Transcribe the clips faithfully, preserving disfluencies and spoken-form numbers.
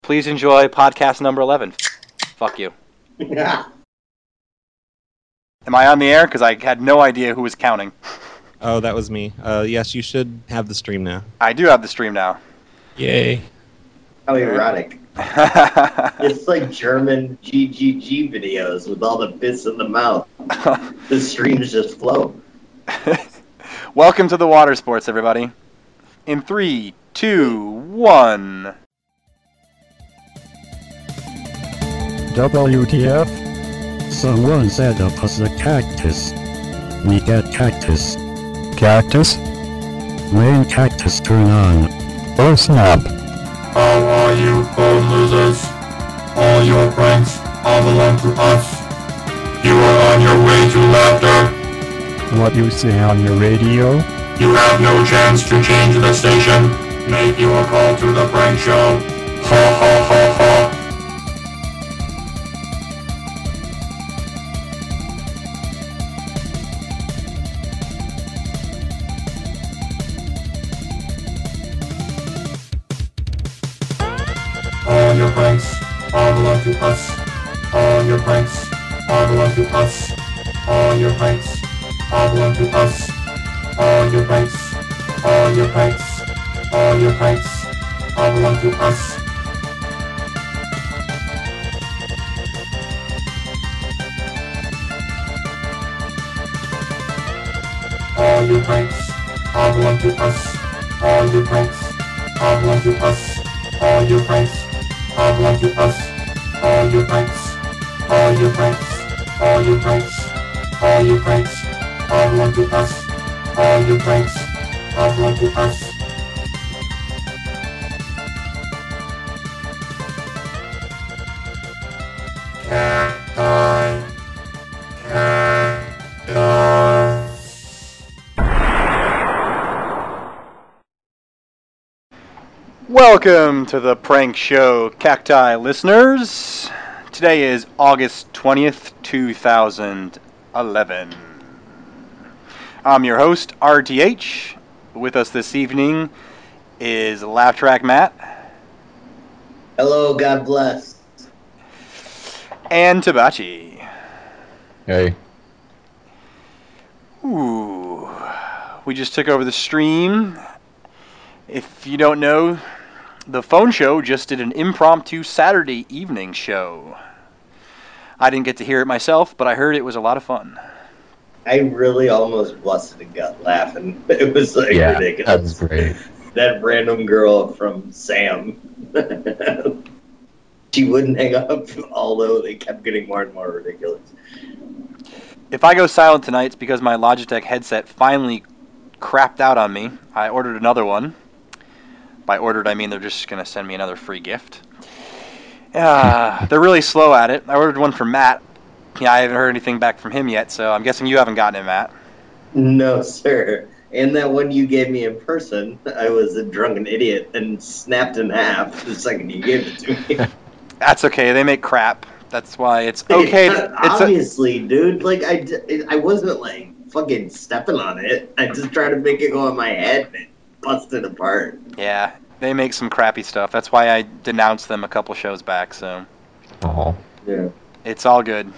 Please enjoy podcast number eleven. Fuck you. Yeah. Am I on the air? Because I had no idea who was counting. Oh, that was me. Uh, yes, you should have the stream now. I do have the stream now. Yay. How erotic. It's like German G G G videos with all the bits in the mouth. The streams just flow. Welcome to the Water Sports, everybody. In three, two, one. W T F? Someone set up us a cactus. We get cactus. Cactus? Main cactus turn on. Oh snap. How are you, poor losers? All your pranks all belong to us. You are on your way to laughter. What you say on your radio? You have no chance to change the station. Make your call to the prank show. Ha ha ha ha. All your pranks all belong to us. All your pranks all belong to us. All your pranks all belong to us. All your pranks, all your pranks, all your pranks all belong to us. All your pranks all belong to us. All your pranks all belong to us. All your pranks all belong to us. All your pranks, all your pranks, all your pranks, all your pranks all belong to us. All your pranks all belong to us. Cacti, cactus. Welcome to the prank show, Cacti listeners. Today is August twentieth, two thousand eleven. I'm your host, R T H. With us this evening is Laugh Track Matt. Hello, God bless. And Tabachi. Hey. Ooh. We just took over the stream. If you don't know, the phone show just did an impromptu Saturday evening show. I didn't get to hear it myself, but I heard it was a lot of fun. I really almost busted a gut laughing. It was like Yeah, ridiculous. that was great. That random girl from Sam. She wouldn't hang up, although they kept getting more and more ridiculous. If I go silent tonight, it's because my Logitech headset finally crapped out on me. I ordered another one. By ordered, I mean they're just going to send me another free gift. Uh, they're really slow at it. I ordered one for Matt. Yeah, I haven't heard anything back from him yet, so I'm guessing you haven't gotten it, Matt. No, sir. And that one you gave me in person, I was a drunken idiot and snapped in half the second you gave it to me. That's okay. They make crap. That's why it's okay. To, it's Obviously, a, dude. Like, I, I wasn't, like, fucking stepping on it. I just tried to make it go on my head and it busted apart. Yeah, they make some crappy stuff. That's why I denounced them a couple shows back, so. Oh. Yeah. It's all good.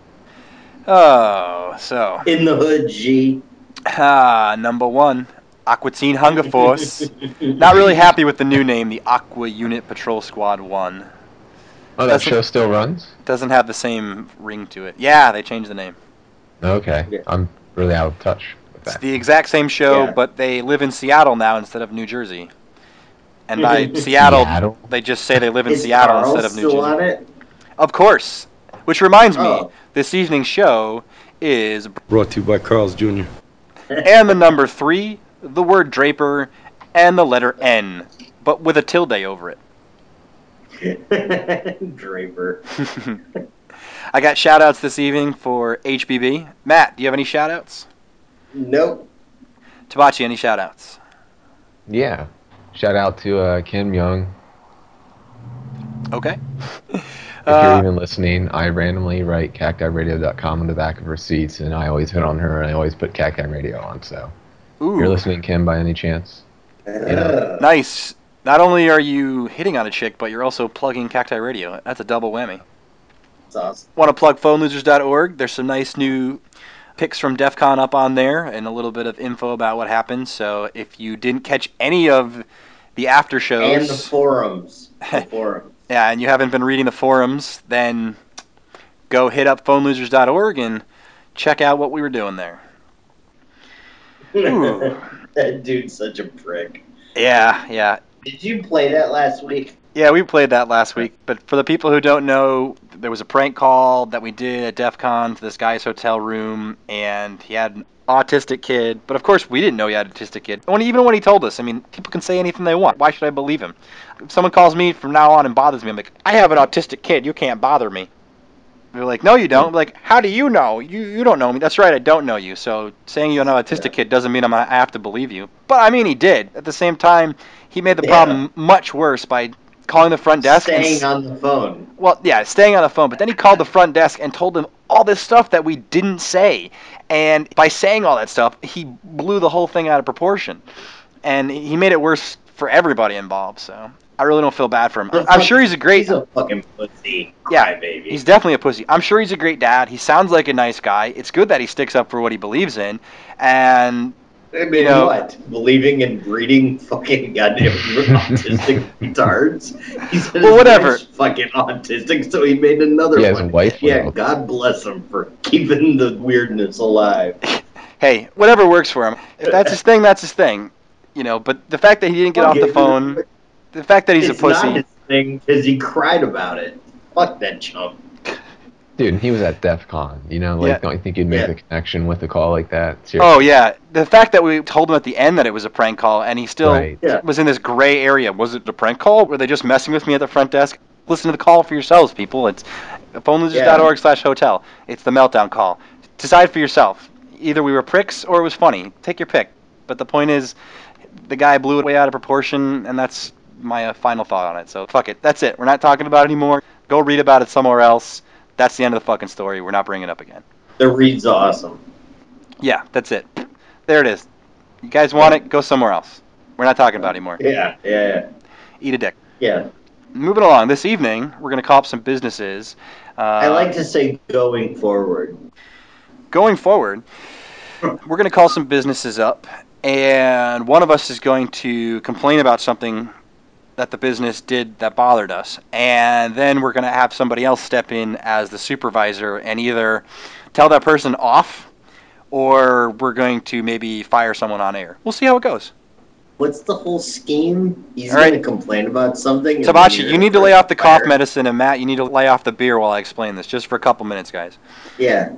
Oh, so. In the hood, G. Ah, number one, Aqua Teen Hunger Force. Not really happy with the new name, the Aqua Unit Patrol Squad one. Oh, that Doesn't- show still runs? Doesn't have the same ring to it. Yeah, they changed the name. Okay. Yeah. I'm really out of touch with It's that. the exact same show, Yeah. but they live in Seattle now instead of New Jersey. And by Seattle, Seattle? they just say they live in Is Seattle Carl instead of New still Jersey. on it? Of course. Which reminds me, Oh. this evening's show is Brought to you by Carl's Junior and the number three, the word Draper, and the letter N, but with a tilde over it. Draper. I got shout-outs this evening for H B B. Matt, do you have any shout-outs? Nope. Tabachi, any shout-outs? Yeah. Shout out to uh, Kim Young. Okay. If Uh, you're even listening, I randomly write cacti radio dot com on the back of receipts, and I always hit on her, and I always put Cacti Radio on, so. Ooh, If you're listening, Kim, by any chance? Uh, nice. Not only are you hitting on a chick, but you're also plugging Cacti Radio. That's a double whammy. That's awesome. Want to plug phone losers dot org? There's some nice new pics from DEF CON up on there and a little bit of info about what happened. So if you didn't catch any of the after shows... And the forums. The forums. Yeah, and you haven't been reading the forums, then go hit up phone losers dot org and check out what we were doing there. Ooh. That dude's such a prick. Yeah, yeah. Did you play that last week? Yeah, we played that last week. But for the people who don't know, there was a prank call that we did at DEF CON to this guy's hotel room, and he had an autistic kid. But of course, we didn't know he had an autistic kid. When, even when he told us, I mean, people can say anything they want. Why should I believe him? If someone calls me from now on and bothers me, I'm like, I have an autistic kid. You can't bother me. They're like, no, you don't. I'm like, how do you know? You you don't know me. That's right, I don't know you. So saying you have an autistic yeah. kid doesn't mean I'm gonna, I have to believe you. But I mean, he did. At the same time, he made the yeah. problem much worse by calling the front desk. Staying and, on the phone. Well, yeah, staying on the phone. But then he called the front desk and told them all this stuff that we didn't say. And by saying all that stuff, he blew the whole thing out of proportion. And he made it worse for everybody involved. So I really don't feel bad for him. I'm, I'm sure he's a great... He's a fucking pussy. Yeah, baby. He's definitely a pussy. I'm sure he's a great dad. He sounds like a nice guy. It's good that he sticks up for what he believes in. And... I mean, you know, what? Believing in breeding fucking goddamn autistic retards? He's well, whatever. Fucking autistic, so he made another he one. Has a wife yeah, now. God bless him for keeping the weirdness alive. Hey, whatever works for him. If that's his thing, that's his thing. You know, but the fact that he didn't get okay, off the phone, the fact that he's it's a pussy. It's not his thing because he cried about it. Fuck that chump. Dude, he was at DEF CON, you know, like, yeah. don't you think you'd make yeah. the connection with a call like that? Seriously. Oh, yeah. The fact that we told him at the end that it was a prank call, and he still right. yeah. was in this gray area. Was it a prank call? Were they just messing with me at the front desk? Listen to the call for yourselves, people. It's phone losers dot org slash hotel. It's the meltdown call. Decide for yourself. Either we were pricks or it was funny. Take your pick. But the point is, the guy blew it way out of proportion, and that's my uh, final thought on it. So, fuck it. That's it. We're not talking about it anymore. Go read about it somewhere else. That's the end of the fucking story. We're not bringing it up again. The read's awesome. Yeah, that's it. There it is. You guys want it? Go somewhere else. We're not talking about it anymore. Yeah, yeah, yeah. Eat a dick. Yeah. Moving along. This evening, we're going to call up some businesses. Uh, I like to say going forward. Going forward, we're going to call some businesses up, and one of us is going to complain about something that the business did that bothered us, and then we're going to have somebody else step in as the supervisor and either tell that person off or we're going to maybe fire someone on air. We'll see how it goes. What's the whole scheme? He's right. going to complain about something? Tabachi, you need to lay off the cough medicine, and Matt, you need to lay off the beer while I explain this, just for a couple minutes, guys. Yeah.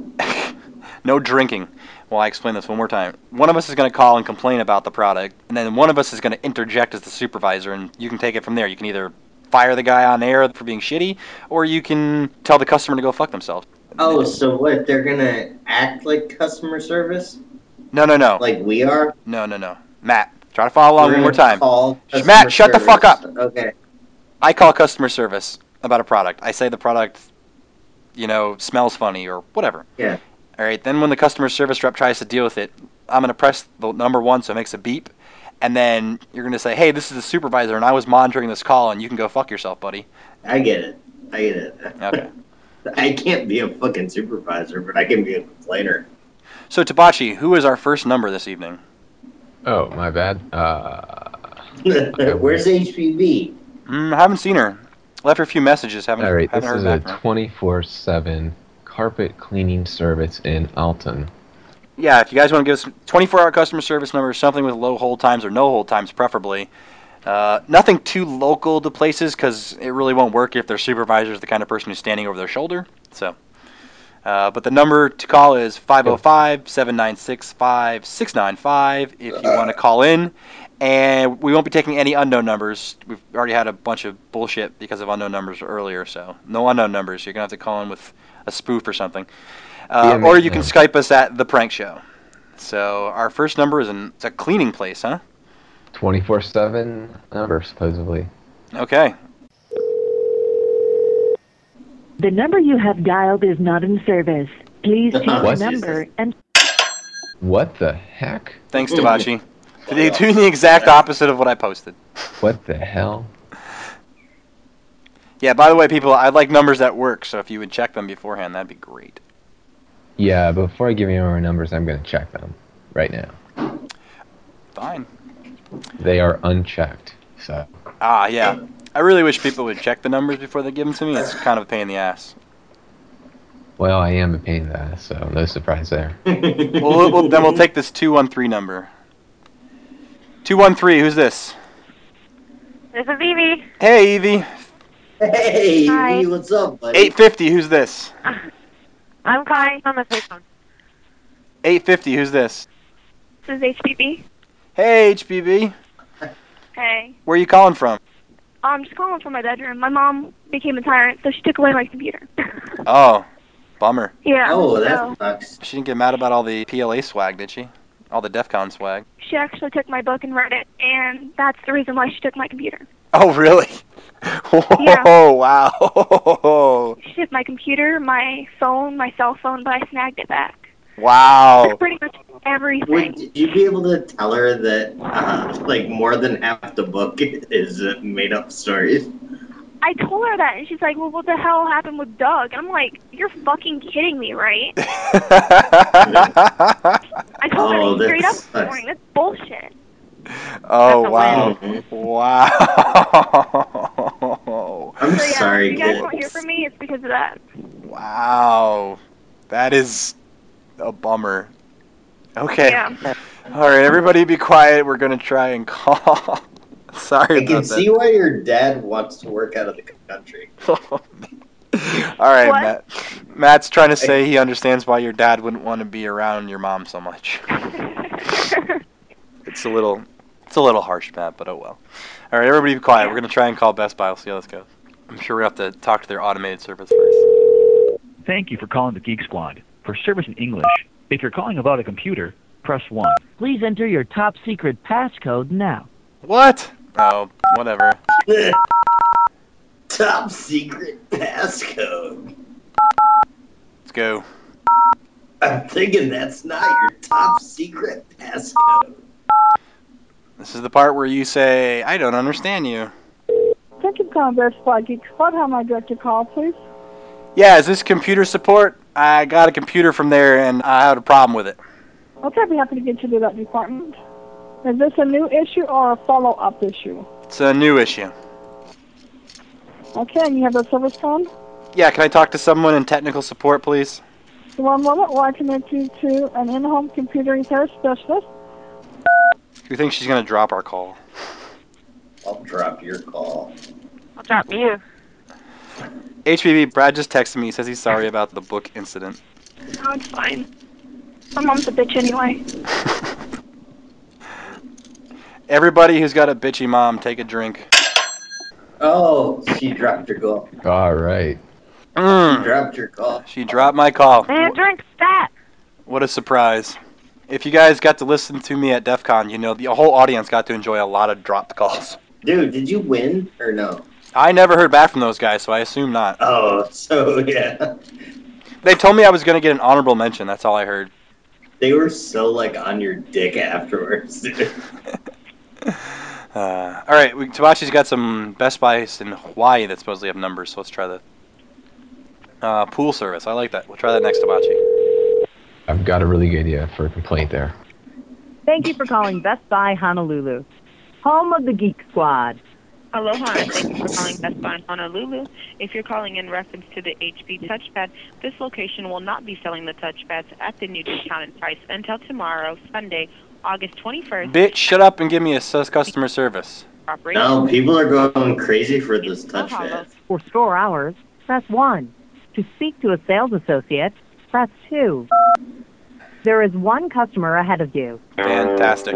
No drinking while I explain this one more time. One of us is going to call and complain about the product, and then one of us is going to interject as the supervisor, and you can take it from there. You can either fire the guy on air for being shitty, or you can tell the customer to go fuck themselves. Oh, so what? They're going to act like customer service? No, no, no. Like we are? No, no, no. Matt, try to follow along We're one more time. Call Matt, shut service. the fuck up. Okay. I call customer service about a product. I say the product, you know, smells funny or whatever. Yeah. All right, then when the customer service rep tries to deal with it, I'm going to press the number one so it makes a beep, and then you're going to say, hey, this is the supervisor, and I was monitoring this call, and you can go fuck yourself, buddy. I get it. I get it. Okay. I can't be a fucking supervisor, but I can be a complainer. So, Tabachi, who is our first number this evening? Oh, my bad. Uh, Where's H P V? Mm, I haven't seen her. Left her a few messages. Haven't, All right, haven't this heard is back a twenty-four seven carpet cleaning service in Alton. Yeah, if you guys want to give us twenty-four hour customer service number, something with low hold times or no hold times preferably. Uh, nothing too local to places because it really won't work if their supervisor is the kind of person who's standing over their shoulder. So, uh, but the number to call is five oh five, seven nine six, five six nine five if you want to call in. And we won't be taking any unknown numbers. We've already had a bunch of bullshit because of unknown numbers earlier, so no unknown numbers. You're going to have to call in with a spoof or something. Uh, or you can Skype us at The Prank Show. So our first number is an, it's a cleaning place, huh? twenty-four seven number, supposedly. Okay. The number you have dialed is not in service. Please choose the number and... What the heck? Thanks, Tabachi. They're doing the exact opposite of what I posted. What the hell? Yeah, by the way, people, I like numbers that work, so if you would check them beforehand, that'd be great. Yeah, before I give you my numbers, I'm going to check them right now. Fine. They are unchecked, so. Ah, yeah. I really wish people would check the numbers before they give them to me. It's kind of a pain in the ass. Well, I am a pain in the ass, so no surprise there. well, we'll, we'll, then we'll take this two one three number. two one three, who's this? This is Evie. Hey, Evie. Hey, Hi. Evie, what's up, buddy? eight fifty, who's this? I'm calling on the payphone. eight fifty, who's this? This is H P B. Hey, H B B. Hey. Where are you calling from? I'm just calling from my bedroom. My mom became a tyrant, so she took away my computer. Oh, bummer. Yeah. Oh, so that sucks. She didn't get mad about all the P L A swag, did she? All the DEF CON swag. she actually took my book and read it, and that's the reason why she took my computer. Oh, really? Yeah. Oh, wow. She took my computer, my phone, my cell phone, but I snagged it back. Wow. Pretty much everything. Would you be able to tell her that, uh, like, more than half the book is uh, made-up stories? I told her that, and she's like, well, what the hell happened with Doug? And I'm like, you're fucking kidding me, right? I told Oh, her straight up that this morning. That's bullshit. Oh, That's a wow. win. Wow. I'm So, yeah, sorry, if you guys kid. won't hear from me, it's because of that. Wow. That is a bummer. Okay. Yeah. All right, everybody be quiet. We're going to try and call. Sorry I about can that. see why your dad wants to work out of the country. All right, What? Matt. Matt's trying to say he understands why your dad wouldn't want to be around your mom so much. It's a little, it's a little harsh, Matt, but oh well. All right, everybody be quiet. We're gonna try and call Best Buy. We'll see how this goes. I'm sure we have to talk to their automated service first. Thank you for calling the Geek Squad. For service in English, if you're calling about a computer, press one. Please enter your top secret passcode now. What? Oh, whatever. Top secret passcode. Let's go. I'm thinking that's not your top secret passcode. This is the part where you say, "I don't understand you." Thank you for calling Best Buy Geek Squad. How may I direct your call, please? Yeah, is this computer support? I got a computer from there and I had a problem with it. Okay, I'd be happy to get you to that department. Is this a new issue or a follow-up issue? It's a new issue. Okay, and you have a service phone? Yeah, can I talk to someone in technical support, please? One moment while I connect you to an in-home computer repair specialist. Do you think she's gonna drop our call? I'll drop your call. I'll drop you. H B B, Brad just texted me. He says he's sorry about the book incident. No, it's fine. My mom's a bitch anyway. Everybody who's got a bitchy mom, take a drink. Oh, she dropped your call. All right. She Mm. dropped your call. She dropped my call. Man, drink stat. What a surprise. If you guys got to listen to me at DEF CON, you know the whole audience got to enjoy a lot of dropped calls. Dude, did you win or no? I never heard back from those guys, so I assume not. Oh, so yeah. They told me I was going to get an honorable mention. That's all I heard. They were so, like, on your dick afterwards, dude. Uh, all right, we, Tabachi's got some Best Buys in Hawaii that supposedly have numbers, so let's try the uh, pool service. I like that. We'll try that next, Tabachi. I've got a really good idea for a complaint there. Thank you for calling Best Buy Honolulu, home of the Geek Squad. Aloha, and thank you for calling Best Buy in Honolulu. If you're calling in reference to the H P touchpad, this location will not be selling the touchpads at the new discounted price until tomorrow, Sunday, August twenty-first. Bitch, shut up and give me a sus customer service. No, people are going crazy for this touchpad. For store hours, press one. To speak to a sales associate, press two. There is one customer ahead of you. Fantastic.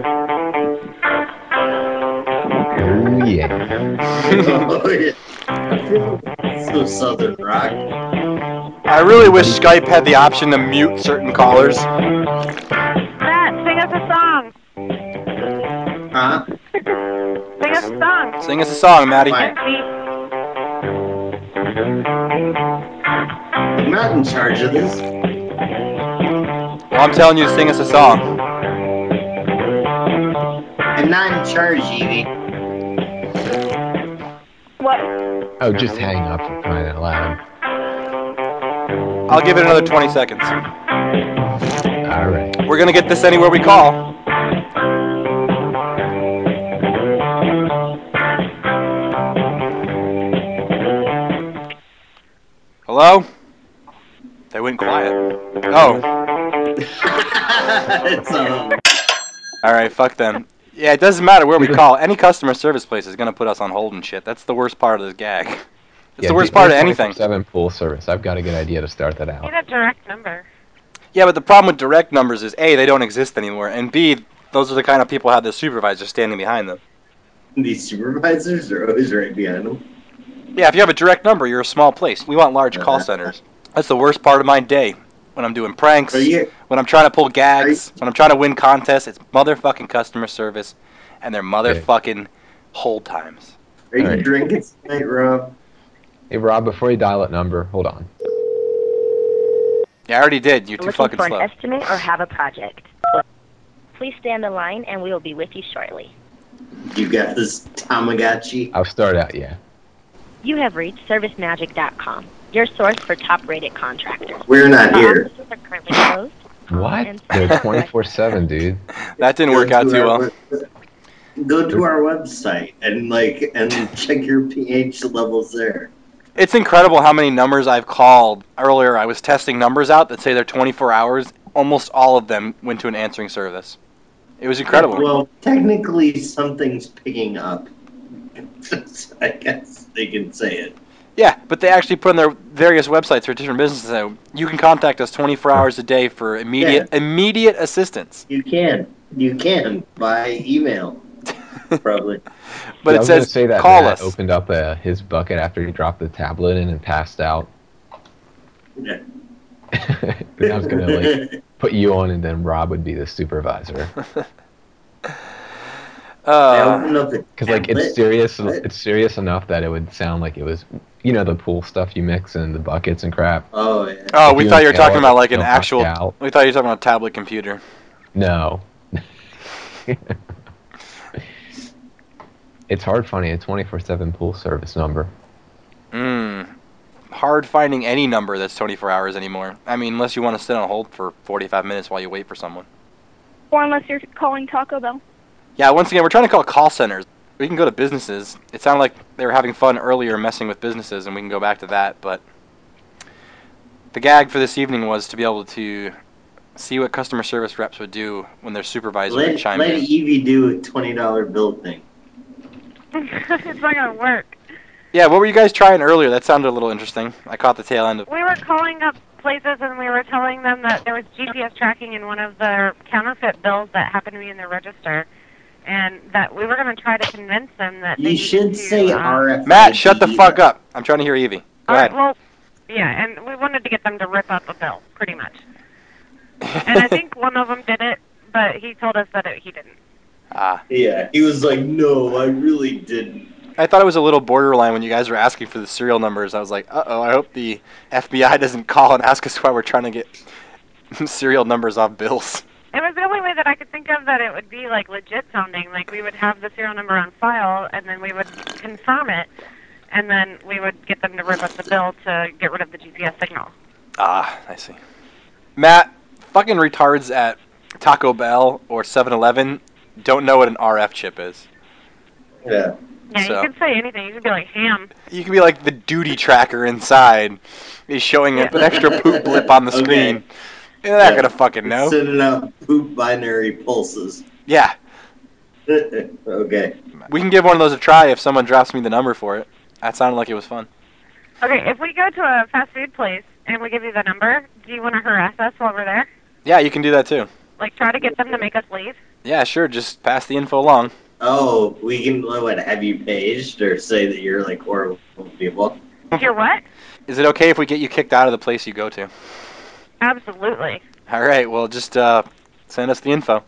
Oh, yeah. Oh, yeah. So Southern Rock. I really wish Skype had the option to mute certain callers. Matt, sing us a song. Huh? Sing us a song. Sing us a song, Maddie. I'm not in charge of this. Well, I'm telling you to sing us a song. I'm not in charge, Evie. Oh, just hang up for crying out loud. I'll give it another twenty seconds. Alright. We're gonna get this anywhere we call. Hello? They went quiet. Oh. It's, um... Alright, fuck them. Yeah, it doesn't matter where we call. Any customer service place is gonna put us on hold and shit. That's the worst part of this gag. It's yeah, the worst do- part do of anything. twenty-four seven pool service. I've got a good idea to start that out. Need a direct number. Yeah, but the problem with direct numbers is A, they don't exist anymore, and B, those are the kind of people who have the supervisor standing behind them. These supervisors are always right behind them. Yeah, if you have a direct number, you're a small place. We want large call centers. That's the worst part of my day. When I'm doing pranks, when I'm trying to pull gags, when I'm trying to win contests, it's motherfucking customer service and their motherfucking hold times. Are you Alright. drinking tonight, Rob? Hey, Rob, before you dial that number, hold on. Yeah, I already did. You're too Looking fucking for slow. an estimate or have a project? Please stay on the line and we will be with you shortly. You got this Tamagotchi? I'll start out, yeah. You have reached service magic dot com, your source for top-rated contractors. We're not Our here. offices are currently closed. What? They're twenty-four seven, dude. That didn't work out too well. Go to our website and like and check your pH levels there. It's incredible how many numbers I've called. Earlier, I was testing numbers out that say they're twenty-four hours. Almost all of them went to an answering service. It was incredible. Well, technically, something's picking up. I guess they can say it. Yeah, but they actually put on their various websites for different businesses. So you can contact us twenty-four hours a day for immediate immediate assistance. You can. You can by email, probably. But Yeah, I it was gonna says say that call Matt us. opened up uh, his bucket after he dropped the tablet in and passed out. Yeah. Then I was gonna like put you on, and then Rob would be the supervisor. Uh, Because like it's serious, it's serious enough that it would sound like it was, you know, the pool stuff you mix in the buckets and crap. Oh yeah. Oh, If we you thought you were inhale talking it, about like an it'll knock actual. you out. We thought you were talking about a tablet computer. No. It's hard finding a twenty-four seven pool service number. Mm. Hard finding any number that's twenty-four hours anymore. I mean, unless you want to sit on hold for forty-five minutes while you wait for someone. Or unless you're calling Taco Bell. Yeah, once again, we're trying to call call centers. We can go to businesses. It sounded like they were having fun earlier messing with businesses, and we can go back to that. But the gag for this evening was to be able to see what customer service reps would do when their supervisor would Let, chime let in. Evie do a twenty dollar bill thing. It's not gonna work. Yeah, what were you guys trying earlier? That sounded a little interesting. I caught the tail end of. We were calling up places and we were telling them that there was G P S tracking in one of their counterfeit bills that happened to be in their register, and that we were going to try to convince them that they You needed should to, say uh, R F I D. Matt, shut the fuck up. I'm trying to hear Evie. Go All ahead. right, well, yeah, and we wanted to get them to rip out the bill, pretty much. And I think one of them did it, but he told us that it, he didn't. Ah. Yeah, he was like, no, I really didn't. I thought it was a little borderline when you guys were asking for the serial numbers. I was like, uh-oh, I hope the F B I doesn't call and ask us why we're trying to get serial numbers off bills. It was the only way that I could think of that it would be like legit sounding. Like we would have the serial number on file, and then we would confirm it, and then we would get them to rip up the bill to get rid of the G P S signal. Ah, I see. Matt, fucking retards at Taco Bell or seven eleven don't know what an R F chip is. Yeah. Yeah, So- you could say anything. You could be like ham. You can be like the duty tracker inside is showing up an extra poop blip on the Okay. screen. You're not Yeah. gonna fucking know. Sending out poop binary pulses. Yeah, Okay. we can give one of those a try if someone drops me the number for it. That sounded like it was fun. Okay, if we go to a fast food place and we give you the number, do you want to harass us while we're there? Yeah, you can do that too. Like try to get them to make us leave? Yeah, sure. Just pass the info along. Oh, we can what? Have you paged or say that you're like horrible people? You're what? Is it okay if we get you kicked out of the place you go to? Absolutely. All right. Well, just uh, send us the info.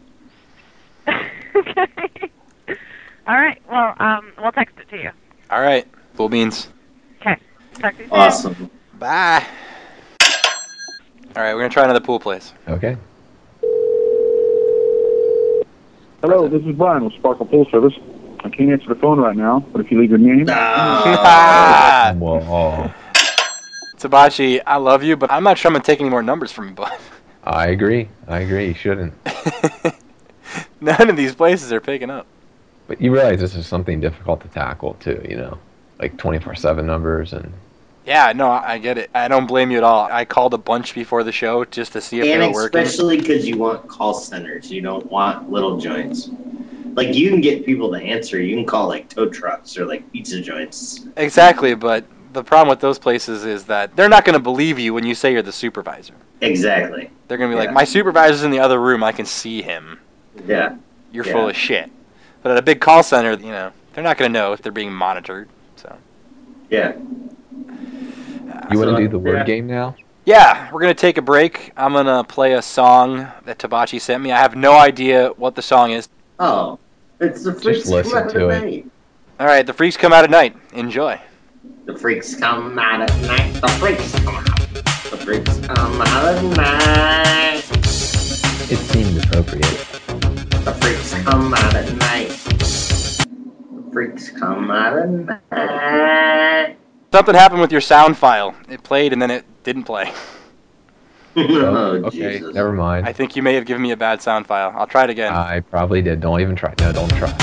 Okay. All right. Well, um, we'll text it to you. All right. Full beans. Okay. Talk to you soon. Awesome. Bye. All right. We're gonna try another pool place. Okay. Hello, this is Brian with Sparkle Pool Service. I can't answer the phone right now, but if you leave your name... Ah. Whoa. Tabachi, I love you, but I'm not sure I'm going to take any more numbers from you, bud. I agree. I agree. You shouldn't. None of these places are picking up. But you realize this is something difficult to tackle, too, you know? Like twenty-four seven numbers and... Yeah, no, I get it. I don't blame you at all. I called a bunch before the show just to see if and they were working. especially because you want call centers. You don't want little joints. Like, you can get people to answer. You can call, like, tow trucks or, like, pizza joints. Exactly, but the problem with those places is that they're not going to believe you when you say you're the supervisor. Exactly. They're going to be Yeah. like, my supervisor's in the other room. I can see him. Yeah. You're Yeah. full of shit. But at a big call center, you know, they're not going to know if they're being monitored. So. Yeah. You want to So, do the word yeah. game now? Yeah, we're going to take a break. I'm going to play a song that Tabachi sent me. I have no idea what the song is. Oh. It's the freaks Just listen come out to at it. night. All right, the freaks come out at night. Enjoy. The freaks come out at night. The freaks come out. The freaks come out at night. It seemed appropriate. The freaks come out at night. The freaks come out at night. Something happened with your sound file. It played and then it didn't play. Oh, okay, Jesus. never mind. I think you may have given me a bad sound file. I'll try it again. I probably did. Don't even try. No, don't try.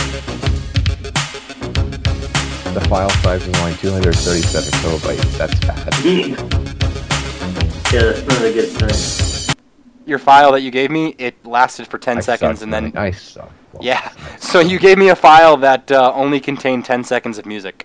The file size is only two hundred thirty-seven kilobytes. That's bad. Yeah, that's not a good thing. Your file that you gave me, it lasted for ten I seconds suck, and then... man. I suck. Well, Yeah, so you gave me a file that uh, only contained ten seconds of music.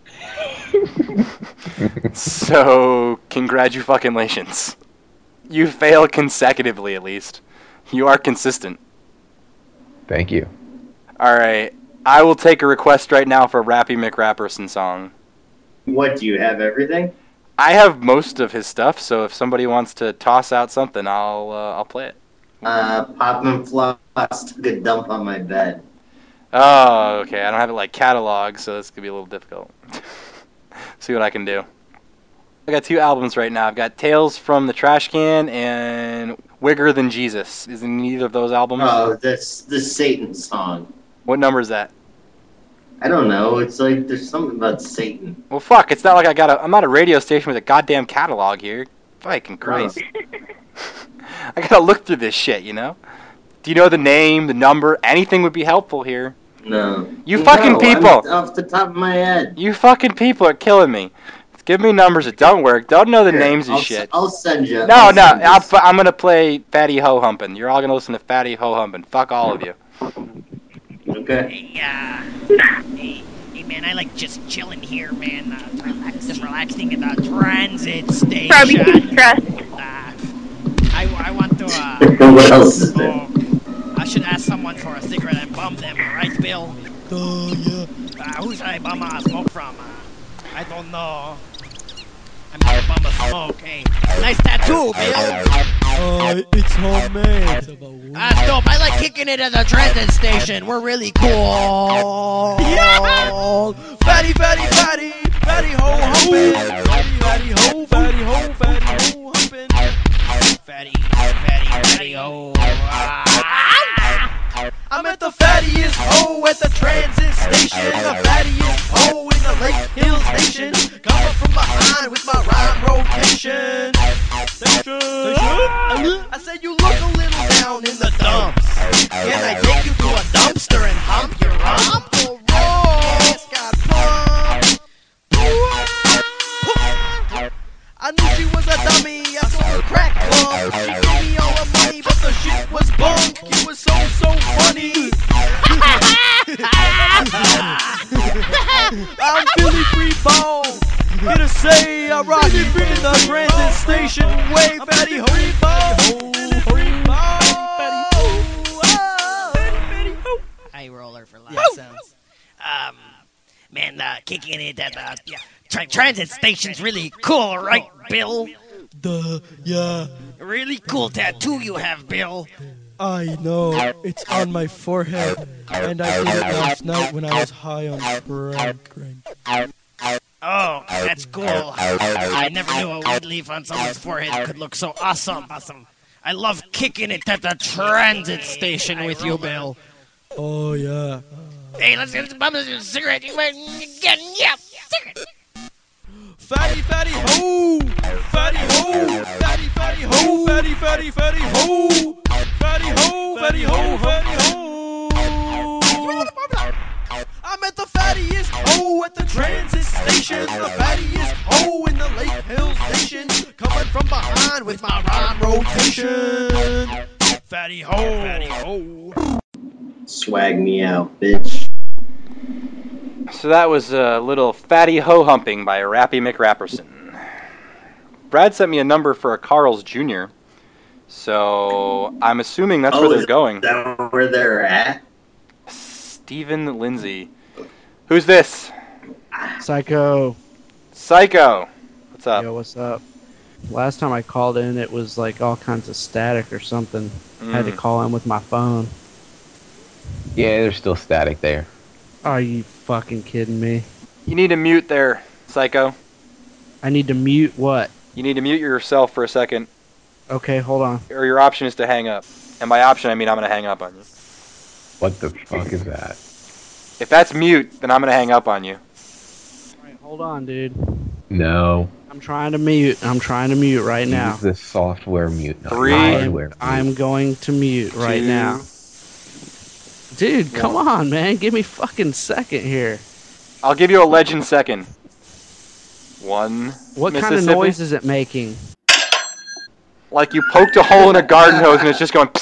So, congratulations. You fail consecutively, at least. You are consistent. Thank you. Alright, I will take a request right now for Rappy McRapperson song. What, do you have everything? I have most of his stuff, so if somebody wants to toss out something, I'll uh, I'll play it. Uh, Pop and Floss took a dump on my bed. Oh, okay. I don't have it like catalog, so this could be a little difficult. See what I can do. I got two albums right now. I've got Tales from the Trash Can and Wigger Than Jesus. Is in either of those albums? Oh, that's the Satan song. What number is that? I don't know. It's like there's something about Satan. Well, fuck. It's not like I got a. I'm not a radio station with a goddamn catalog here. Fucking Christ. I gotta look through this shit, you know? Do you know the name, the number? Anything would be helpful here. No. You No, fucking I'm people! off the top of my head. You fucking people are killing me. Give me numbers that don't work. Don't know the Here, names of I'll, shit. I'll send you. No, I'll no. send you I'll, fu- I'm gonna play Fatty Ho Humpin'. You're all gonna listen to Fatty Ho Humpin'. Fuck all of you. Okay. Hey, uh, hey, hey, man, I like just chilling here, man. Uh, relax, just relaxing at the transit station. Probably too stressed. Uh, I, I want to, uh, What else is there? smoke. I should ask someone for a cigarette and bum them, right, Bill? Oh, yeah. Uh, who should I bum a smoke from? Uh, I don't know. I'm gonna bum a smoke, hey. Nice tattoo, Bill! Uh, it's homemade. Ah, dope. I like kicking it at the transit station. We're really cool. Yeah! Fatty, fatty, fatty, fatty ho humpin'. Fatty, fatty ho, fatty ho, fatty ho humpin'. Fatty, fatty, fatty, ho. Ah. I'm at the fattiest ho at the transit station. The fattiest ho in the Lake Hill station. Coming from behind with my rhyme rotation. Station. I said you look a little down in the dumps. Can I take you to a dumpster and hump your rump? Yes, got pumped. I knew she was a dummy. I sold her crack bump. She gave me all her money, but the shit was bunk. It was so so funny. I'm Philly Free Ball. Here to say I rock it in the transit station. Way fatty ho ball. High roller for loud sounds. Um, man, uh, kicking it at the yeah, tra- transit station's really cool, right, Bill? Duh, yeah. Really cool tattoo you have, Bill. I know. It's on my forehead. And I did it last night when I was high on Fragrant. Oh, that's cool. I never knew a weed leaf on someone's forehead could look so awesome. Awesome. I love kicking it at the transit station with you, Bill. Oh, yeah. Hey, let's get some bums a cigarette. You might get yeah, cigarette. Fatty, fatty, ho! Fatty, ho! Fatty, fatty, ho! Fatty, fatty, fatty, ho! Fatty, ho! Fatty, ho! Fatty, ho! I'm at the fattiest ho at the transit station. The fattiest ho in the Lake Hills Nation. Coming from behind with my rhyme rotation. Fatty ho! Fatty ho! Swag me out, bitch. So that was a little fatty ho humping by Rappy McRapperson. Brad sent me a number for a Carl's Junior So I'm assuming that's Oh, where they're is going. that where they're at? Stephen Lindsay. Who's this? Psycho. Psycho. What's up? Yo, what's up? Last time I called in, it was like all kinds of static or something. Mm. Had to call in with my phone. Yeah, there's still static there. Are you fucking kidding me? You need to mute there, Psycho. I need to mute what? You need to mute yourself for a second. Okay, hold on. Or your option is to hang up. And by option, I mean I'm going to hang up on you. What the fuck is that? If that's mute, then I'm going to hang up on you. Alright, hold on, dude. No. I'm trying to mute. I'm trying to mute right now. Use the software mute, not Three. hardware mute. I'm going to mute right Two. now. Dude, come One. on, man. Give me fucking second here. I'll give you a legend second. One. What kind of noise is it making? Like you poked a hole in a garden hose and it's just going.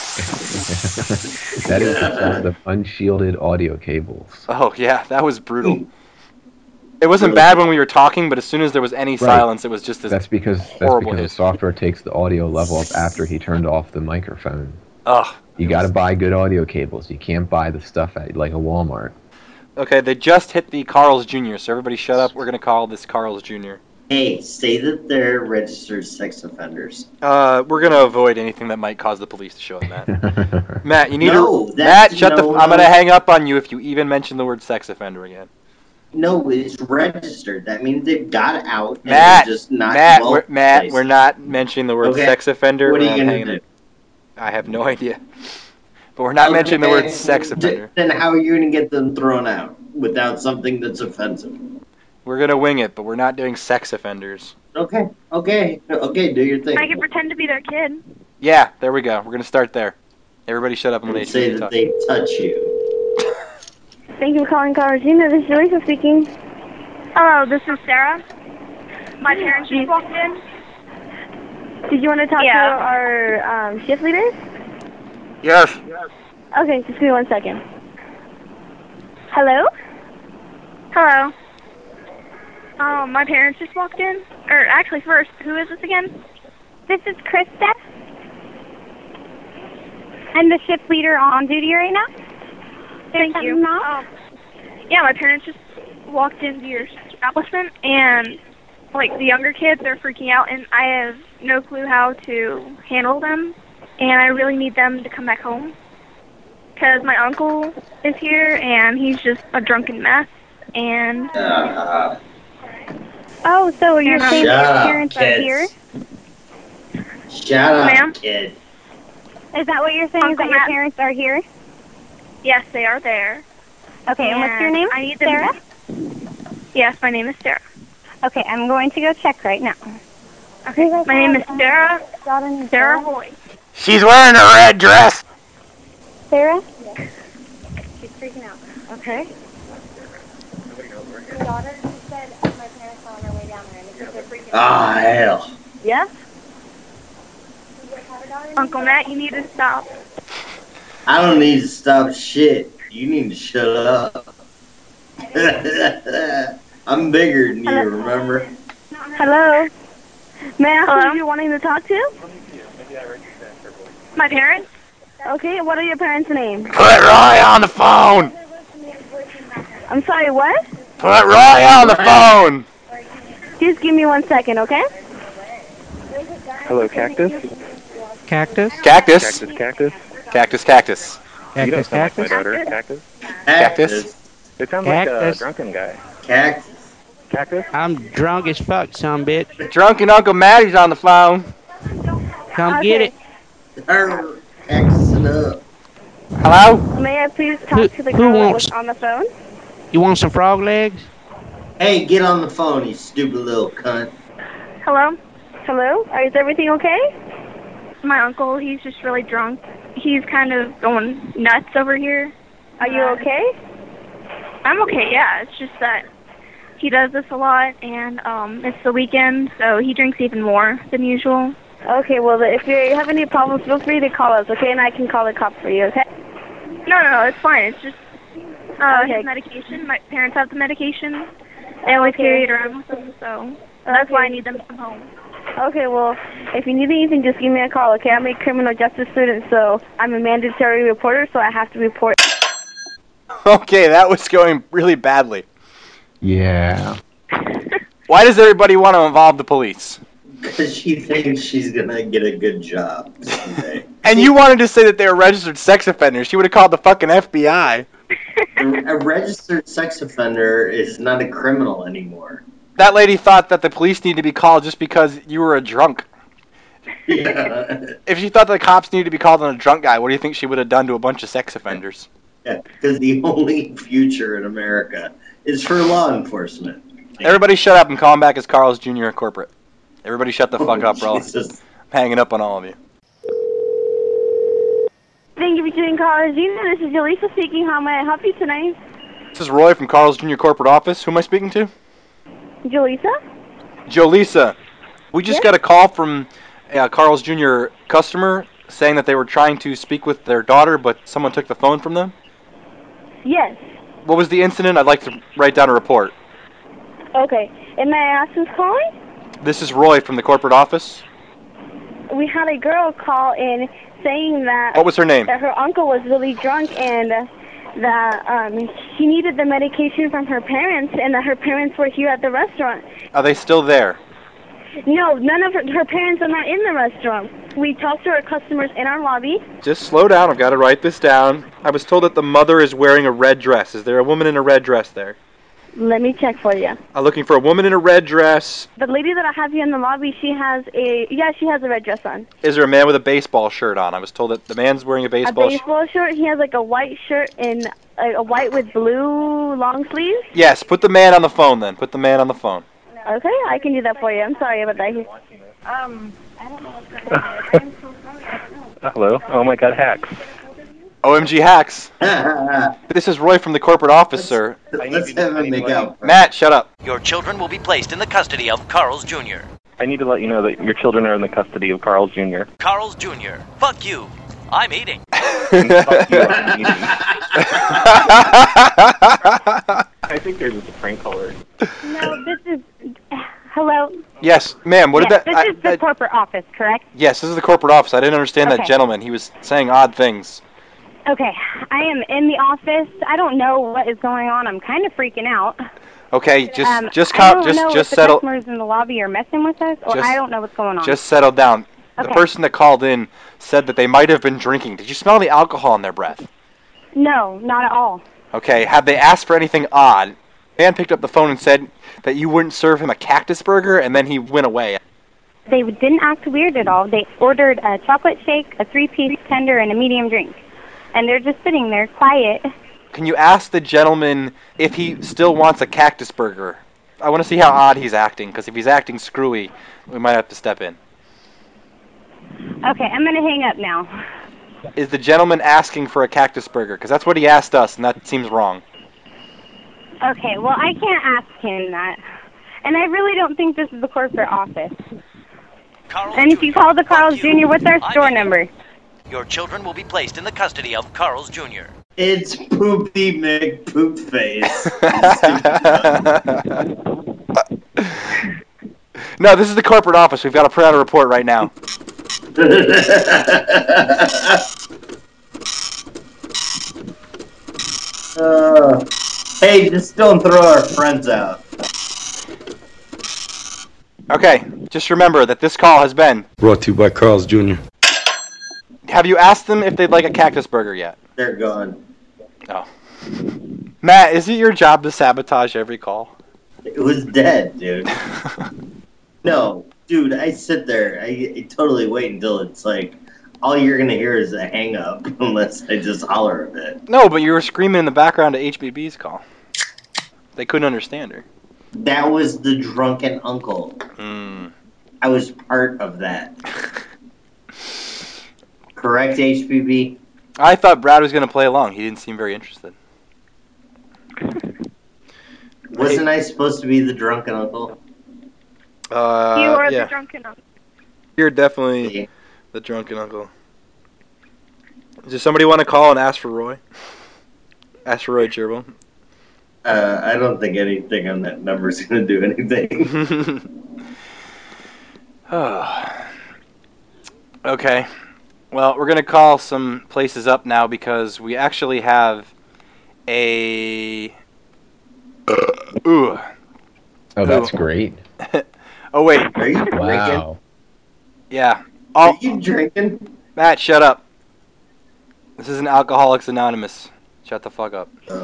That is the sound of unshielded audio cables. Oh yeah, that was brutal. It wasn't bad when we were talking, but as soon as there was any Right. silence, it was just this That's because that's horrible because hit. the software takes the audio level up after he turned off the microphone. Ugh. You got to buy good audio cables. You can't buy the stuff at like a Walmart. Okay, they just hit the Carl's Junior, so everybody shut up. We're gonna call this Carl's Junior Hey, say that they're registered sex offenders. Uh, we're gonna avoid anything that might cause the police to show up, Matt. Matt, you need No, to. that's- Matt, shut the. no, F- I'm no. gonna hang up on you if you even mention the word sex offender again. No, it's registered. That means they've got out and Matt, they're just not Matt, well we're, Matt, placed. we're not mentioning the word Okay, sex offender. what are and you I'm gonna hanging do? it. I have no idea. But we're not mentioning the word Okay, sex d- offender. Then how are you going to get them thrown out without something that's offensive? We're gonna wing it, but we're not doing sex offenders. Okay, okay, okay, do your thing. I can pretend to be their kid. Yeah, there we go. We're gonna start there. Everybody shut up and let And say H P that talk. they touch you. Thank you for calling Carlina. This is Lisa speaking. Hello, this is Sarah. My parents just walked in. Did you want to talk Yeah. to our um, shift leaders? Yes. Okay, just give me one second. Hello? Hello. Oh, my parents just walked in. Or actually, first, who is this again? This is Krista. I'm the shift leader on duty right now. Thank something you. wrong? Oh, yeah, my parents just walked into your establishment, and like the younger kids, they're freaking out, and I have no clue how to handle them, and I really need them to come back home because my uncle is here, and he's just a drunken mess, and Uh, Oh, so you're Shut saying that your up, parents are kids. here? shut up, Ma'am? kid. Is that what you're saying? Is Uncle that your Matt. parents are here? yes, they are there. Okay, and what's your And name? I need them- Sarah? Yes, my name is Sarah. Okay, I'm going to go check right now. Okay, my name is Sarah. Sarah. Sarah Hoy. She's wearing a red dress. Sarah? She's freaking out. Okay. Your daughter said my parents are on their way down there, and because they're freaking Ah, hell. Yes? Uncle Matt, you need to stop. I don't need to stop shit. You need to shut up. I'm bigger than you, remember? Hello? May I ask who you're wanting to talk to? My parents? Okay, what are your parents' names? Put Roy on the phone. I'm sorry, what? Put Roy on the phone. Just give me one second, okay? Hello, Cactus? Cactus? Cactus. Cactus, Cactus? Cactus, cactus. You don't Cactus, sound like my cactus? daughter, Cactus? Cactus. It sounds like a Cactus. drunken guy. Cactus. Cactus? I'm drunk as fuck, son bitch. Drunken Uncle Matt's on the phone. Come get it. Her Xing up. Hello? May I please talk Who- to the who girl that wants- was on the phone? You want some frog legs? Hey, get on the phone, you stupid little cunt. Hello? Hello? Is everything okay? My uncle, he's just really drunk. He's kind of going nuts over here. Are you Uh, okay? I'm okay, yeah. It's just that he does this a lot, and um, it's the weekend, so he drinks even more than usual. Okay, well, if you have any problems, feel free to call us, okay? And I can call the cops for you, okay? No, no, no, it's fine. It's just uh, Okay. his medication. My parents have the medication. They always Okay. carry it around with them, so that's why I Okay. need them to come home. Okay, well, if you need anything, just give me a call, okay? I'm a criminal justice student, so I'm a mandatory reporter, so I have to report. Okay, that was going really badly. Yeah. Why does everybody want to involve the police? Because she thinks she's gonna get a good job someday. And you wanted to say that they were registered sex offenders. She would have called the fucking F B I. A registered sex offender is not a criminal anymore. That lady thought that the police needed to be called just because you were a drunk. Yeah. If she thought the cops needed to be called on a drunk guy, what do you think she would have done to a bunch of sex offenders? Yeah, because the only future in America is for law enforcement. Everybody shut up and call him back as Carl's Junior Corporate. Everybody shut the fuck up, bro. I'm Jesus. hanging up on all of you. Thank you for choosing College Junior. This is Jaleesa speaking. How may I help you tonight? This is Roy from Carl's Junior Corporate Office. Who am I speaking to? Jaleesa? Jolisa. We just Yes? got a call from a Carl's Junior customer saying that they were trying to speak with their daughter, but someone took the phone from them. Yes. What was the incident? I'd like to write down a report. Okay. And may I ask who's calling? This is Roy from the corporate office. We had a girl call in saying that What was her name? that her uncle was really drunk and uh, that um, she needed the medication from her parents and that her parents were here at the restaurant. Are they still there? No, none of her, her parents are not in the restaurant. We talked to our customers in our lobby. Just slow down. I've got to write this down. I was told that the mother is wearing a red dress. Is there a woman in a red dress there? Let me check for you. I'm looking for a woman in a red dress. The lady that I have here in the lobby, she has a, yeah, she has a red dress on. Is there a man with a baseball shirt on? I was told that the man's wearing a baseball a shirt. baseball shirt. He has like a white shirt and a, a white with blue long sleeves. Yes, put the man on the phone then. Put the man on the phone. Okay, I can do that for you. I'm sorry about that. Um, I don't know what's going on. I'm so sorry. I don't know. Hello? Oh my god, hacks. O M G hacks. This is Roy from the corporate office, sir. Let's have him make out. Matt, shut up. Your children will be placed in the custody of Carl's Junior I need to let you know that your children are in the custody of Carl's Junior Carl's Junior Fuck you. I'm eating. Fuck you, I'm eating. I think there's a prank caller. No, this is. Hello? Yes, ma'am. What yes, did that? This I- is the I- corporate office, correct? yes, this is the corporate office. I didn't understand that Okay. gentleman. He was saying odd things. Okay, I am in the office. I don't know what is going on. I'm kind of freaking out. Okay, just um, just I calm, don't just know just if settle, the customers in the lobby are messing with us, or Just- I don't know what's going on. just settle down. The Okay. person that called in said that they might have been drinking. Did you smell the alcohol in their breath? No, not at all. Okay, have they asked for anything odd? Man picked up the phone and said that you wouldn't serve him a cactus burger, and then he went away. They didn't act weird at all. They ordered a chocolate shake, a three-piece tender, and a medium drink. And they're just sitting there quiet. Can you ask the gentleman if he still wants a cactus burger? I want to see how odd he's acting, because if he's acting screwy, we might have to step in. Okay, I'm going to hang up now. Is the gentleman asking for a cactus burger? Because that's what he asked us, and that seems wrong. Okay, well, I can't ask him that. And I really don't think this is the corporate office. Carl's And if you call the Carl's Junior, what's our store number? Your children will be placed in the custody of Carl's Junior It's Poopy McPoopface. No, this is the corporate office. We've got to put out a report right now. uh, hey, just don't throw our friends out. Okay, just remember that this call has been... Brought to you by Carl's Junior Have you asked them if they'd like a cactus burger yet? They're gone. Oh. Matt, is it your job to sabotage every call? It was dead, dude. No, dude, I sit there. I, I totally wait until it's like all you're gonna hear is a hang up unless I just holler a bit. No, but you were screaming in the background to H B B's call. They couldn't understand her. That was the drunken uncle. Mm. I was part of that. Correct, H B B? I thought Brad was going to play along. He didn't seem very interested. Wasn't I supposed to be the drunken uncle? Uh, you are yeah. the drunken uncle. You're definitely the drunken uncle. Does somebody want to call and ask for Roy? Ask for Roy Gerbil? Uh, I don't think anything on that number is going to do anything. Oh. Okay. Well, we're going to call some places up now because we actually have a... Ooh. Oh, that's Ooh. great. Oh, wait. Are you drinking? Wow. Yeah. Oh. Are you drinking? Matt, shut up. This isn't Alcoholics Anonymous. Shut the fuck up. Oh.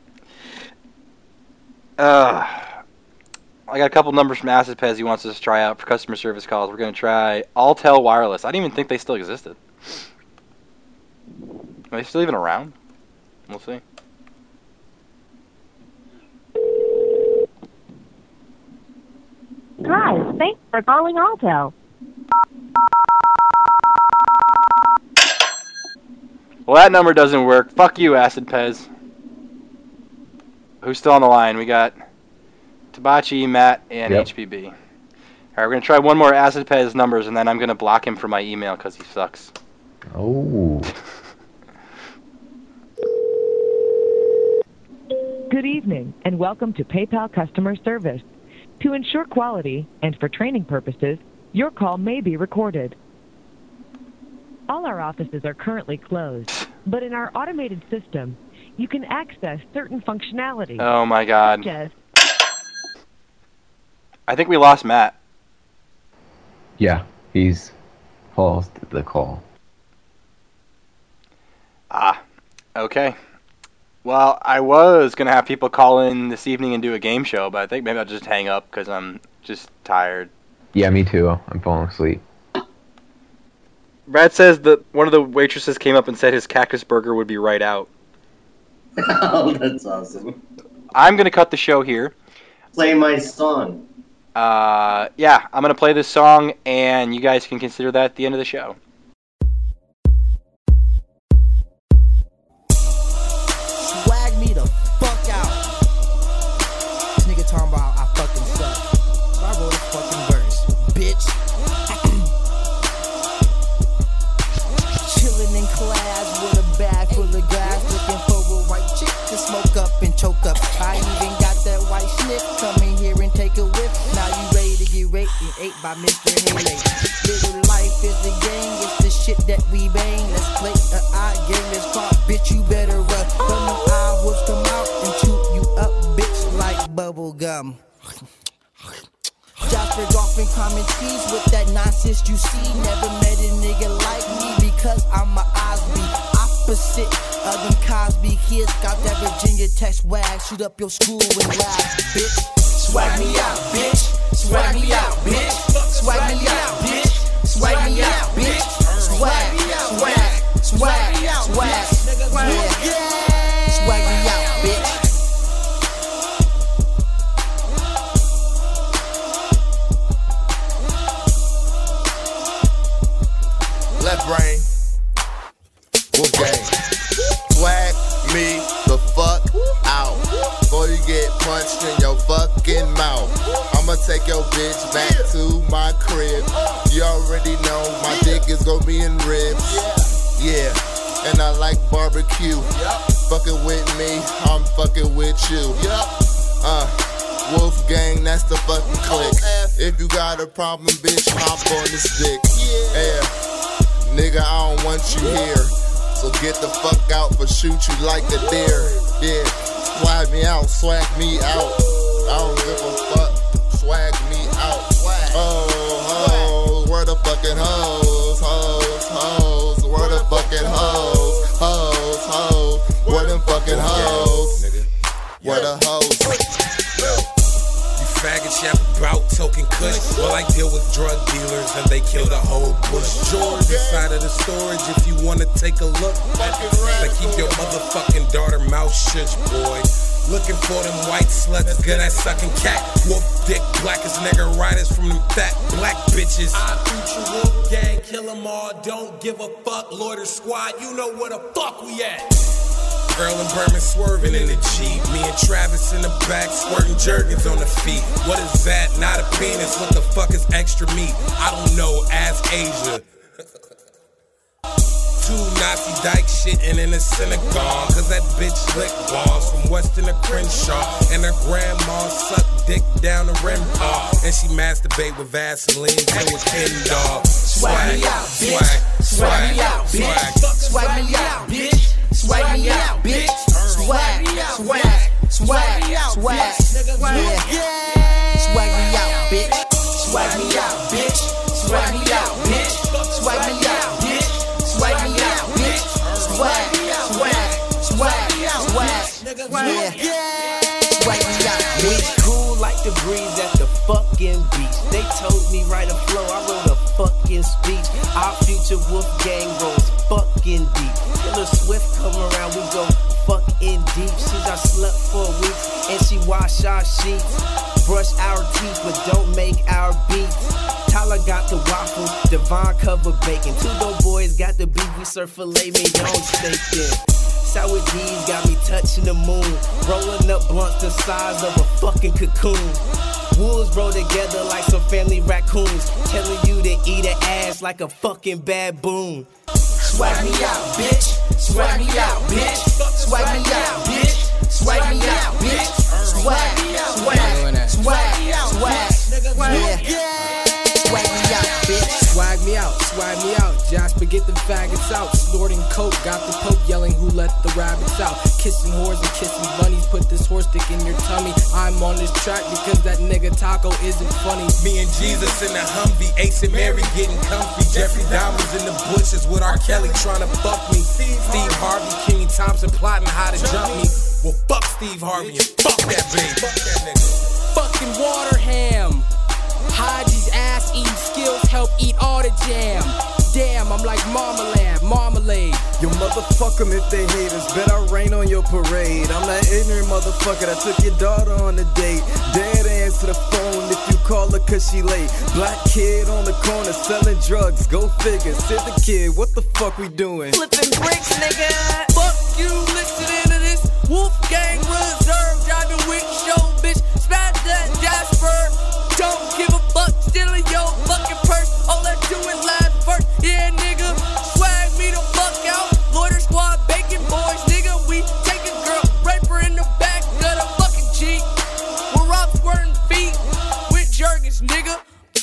Uh, I got a couple numbers from Acid Pez he wants us to try out for customer service calls. We're going to try Alltel Wireless. I didn't even think they still existed. Are they still even around? We'll see. Hi, thanks for calling Alltel. Well, that number doesn't work. Fuck you, Acid Pez. Who's still on the line? We got Tabachi, Matt, and Yep. H P B. All right, we're going to try one more Acid Pez numbers, and then I'm going to block him from my email because he sucks. Oh. Good evening, and welcome to PayPal customer service. To ensure quality and for training purposes, your call may be recorded. All our offices are currently closed, but in our automated system, you can access certain functionality. Oh, my God. Such as I think we lost Matt. Yeah, he's paused the call. Ah, okay. Well, I was going to have people call in this evening and do a game show, but I think maybe I'll just hang up because I'm just tired. Yeah, me too. I'm falling asleep. Brad says that one of the waitresses came up and said his cactus burger would be right out. Oh, that's awesome. I'm going to cut the show here. Play my song. Uh, yeah, I'm going to play this song, and you guys can consider that at the end of the show. Swag me the fuck out. This nigga talking about I fucking suck. I wrote a fucking verse, bitch. Chilling in class with a bag full of grass, looking for a white chick to smoke up and choke up. I even got that white sniff. Come in here and take a whiff. Now you ready to get raped and ate by Mister Haley. Little life is a game, it's the shit that we bang. Let's play an odd game, let's call, bitch, you better run. From the eye wolves come out and chew you up, bitch, like bubble gum. Jasper golfing common cheese with that nonsense you see. Never met a nigga like me because I'm a Osby. Opposite of them Cosby kids. Got that Virginia Tech swag. Shoot up your school with lies, bitch. Swag me out, bitch. Swag me out, bitch. Swag me out, bitch. Swag me out, bitch. Swag, swag, swag, swag, yeah. Swag me out, bitch. Left brain, Wolf Gang. Swag me the fuck out before you get punched in your fucking mouth. I'ma take your bitch back to my crib. You already know my dick is gonna be in ribs. Yeah, and I like barbecue. Fucking with me, I'm fucking with you. Uh, Wolf Gang, that's the fucking click. If you got a problem, bitch, hop on this dick. Yeah. Nigga, I don't want you here. So get the fuck out, but shoot you like a deer. Yeah, swag me out, swag me out. I don't give a fuck, swag me out. Oh, hoes, where the fucking hoes? Hoes, hoes, where the fucking hoes? Hoes, hoes, where them fucking hoes? Where the hoes? You faggots yap about token kush. Well, I deal with drug dealers and they kill the whole bush. George inside of the storage if you wanna take a look. But keep your motherfucking daughter mouth shut, boy. Looking for them white sluts, good at sucking cat. Wolf dick, blackest nigga riders from them fat black bitches. I future wolf gang, kill them all, don't give a fuck. Loiter squad, you know where the fuck we at. Earl and Berman swerving in the Jeep. Me and Travis in the back, squirting Jergens on the feet. What is that? Not a penis. What the fuck is extra meat? I don't know, ask Asia. Two Nazi dyke shitting in a synagogue. Cause that bitch lick balls from Weston to Crenshaw. And her grandma sucked dick down the rim paw. And she masturbate with Vaseline and with Ken dog. Swag, swag, swag, me out, bitch. Swag me out, bitch. Swag me out, bitch. Swag, swag, swag, swag, swag, yeah. Swag me out, bitch. Swag me out, bitch. Swag me out, bitch. Swag me out, bitch. Swag me out, bitch. Swag, swag, swag, swag, yeah. Swag me out, bitch. Cool like the breeze at the fucking beach. They told me write a flow, I wrote a fucking speech. Our future wolf gang rolls fucking deep. Taylor Swift come around, we go fucking deep. She's our slut for weeks, and she wash our sheets. Brush our teeth, but don't make our beats. Tyler got the waffles, Devon covered bacon. Two dope boys got the beef, we serve filet mignon steak in. Sour D's got me touching the moon. Rolling up blunts the size of a fucking cocoon. Wolves roll together like some family raccoons. Telling you to eat an ass like a fucking baboon. Swag me out, bitch. Swag me out, bitch. Swag me out, bitch. Swag me out, bitch. Swag, swag, swag, swag, yeah. Swag me out, bitch. Swag me out, swag me out. Jasper, get the faggots out. Snorting coke, got the pope yelling who let the rabbits out. Kissing whores and kissing bunnies, put this horse dick in your tummy. I'm on this track because that nigga Taco isn't funny. Me and Jesus in the Humvee, Ace and Mary getting comfy. Jeffrey Dahmer's in the bushes with R. Kelly trying to fuck me. Steve Harvey, Kenny Thompson plotting how to jump me. Well, fuck Steve Harvey and fuck that baby. Fuck that nigga. Fucking Waterham. Haji's ass eating skills help eat all the jam. Damn, I'm like marmalade, marmalade. You motherfuck 'em if they haters. Bet I rain on your parade. I'm that ignorant motherfucker that took your daughter on a date. Dead answer the phone if you call her cause she late. Black kid on the corner selling drugs. Go figure. Said the kid, what the fuck we doing? Flipping bricks, nigga. Fuck you, listening to this Wolfgang Reserve. Driving with show, bitch. Smash that Jasper. Don't give a fuck, stealing your fucking purse. All I do is laugh first. Yeah, nigga, swag me the fuck out. Loiter squad, bacon boys, nigga. We take a girl, rape her in the back of the fucking Jeep. We're up squirting feet with Jergens, nigga.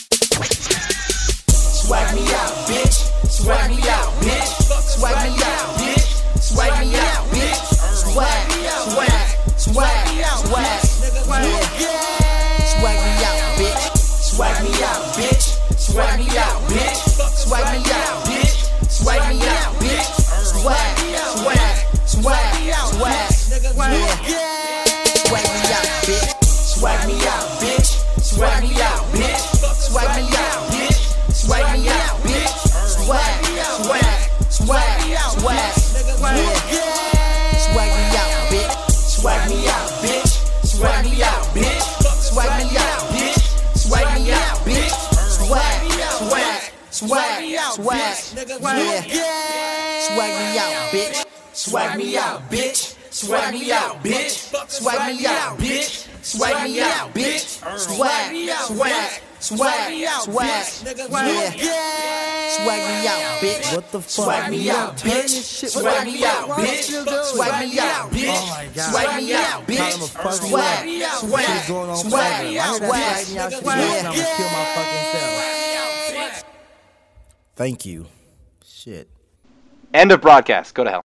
Swag me out, bitch. Swag me out, bitch. Swag me out, bitch. Swag me out, bitch. Swag, swag, swag, swag, swag, yeah. Swag me out, bitch. Swag me out, bitch. Swag me out, bitch. Swag me out, bitch. Swag me out, bitch. Swag, swag, swag, swag, yeah. Swag me out, bitch. Swag me out, bitch. Swag me out, bitch. Swag me out, bitch. Swag me out, bitch. Swag, swag, swag, swag, yeah. Swag me out, bitch. Swag me out, bitch. Swag me out, bitch. Swag me out, bitch. Swag me out, bitch. Swag, swag, swag, swag, yeah. Swag me out, bitch. Swag me out, bitch. Swag me out, bitch. Swag me out, bitch. Swag me out, bitch. Swag, swag, swag, swag, yeah. Swag me out, bitch. What the fuck? Swag me out, bitch. Swag me out, bitch. Swag me out, bitch. Oh my God. Swag me out, bitch. Swag, swag, swag, swag, swag, yeah. Thank you. Shit. End of broadcast. Go to hell.